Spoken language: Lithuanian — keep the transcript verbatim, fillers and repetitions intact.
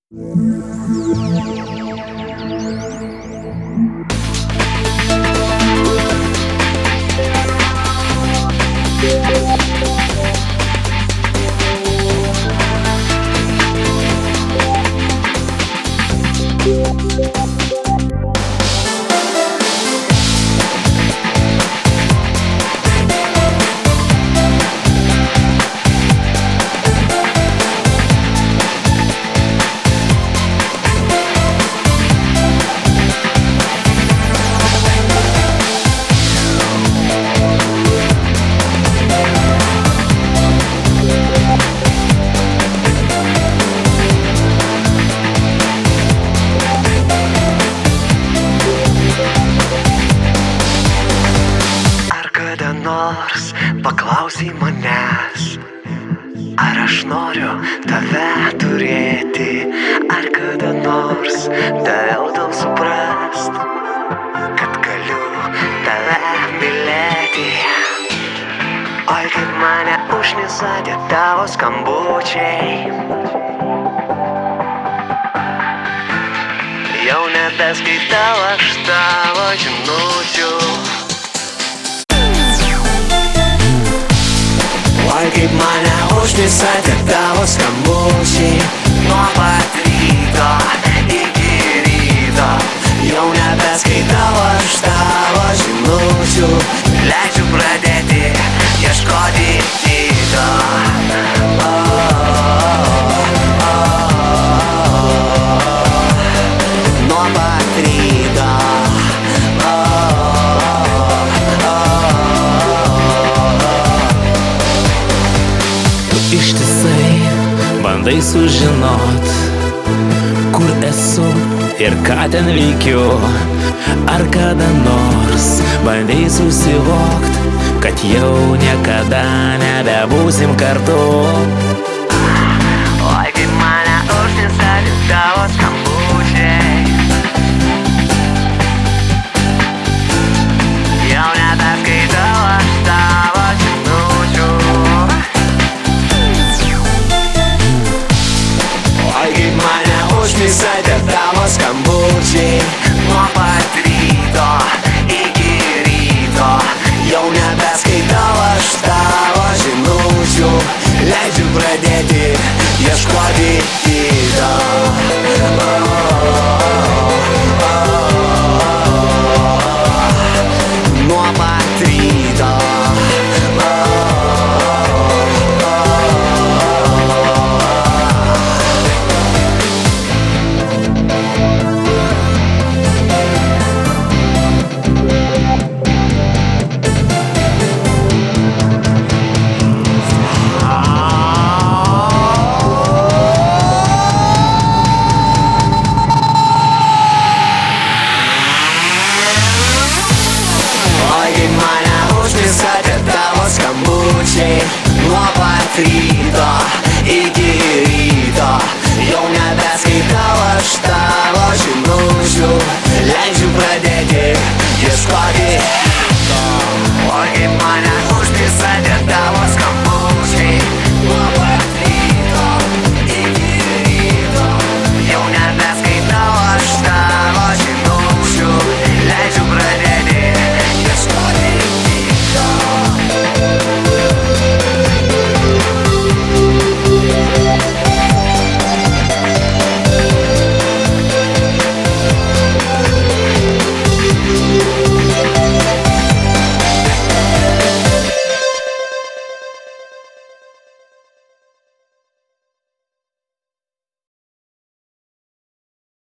Nors paklausai manęs, ar aš noriu tave turėti, ar kada nors daviau tau suprast, kad galiu tave mylėti. Oi, kaip mane užknisa tie tavo skambučiai, jau nebeskaitau aš tavo žinučių. Oi, kaip mane užknisa tie tavo skambučiai, nuo pat ryto iki ryto, jau nebeskaitau aš tavo žinučių, leidžiu pradėti ieškoti kito. Oh, oh, oh, oh, nuo pat ryto. Ištisai bandai sužinot, kur esu ir ką ten veikiu. Ar kada nors bandai susivokt, kad jau niekada nebebūsim kartu. Oi, kaip mane užknisa tie tavo skambučiai, jau nebeskaitau aš tavo žinučių. Oi, kaip mane užknisa tie tavo skambučiai, nuo pat ryto iki ryto, jau nebeskaitau aš tavo žinučių, leidžiu pradėti ieškoti kito. Oh, oh, oh, oh, nuo pat ryto. Nuo pat ryto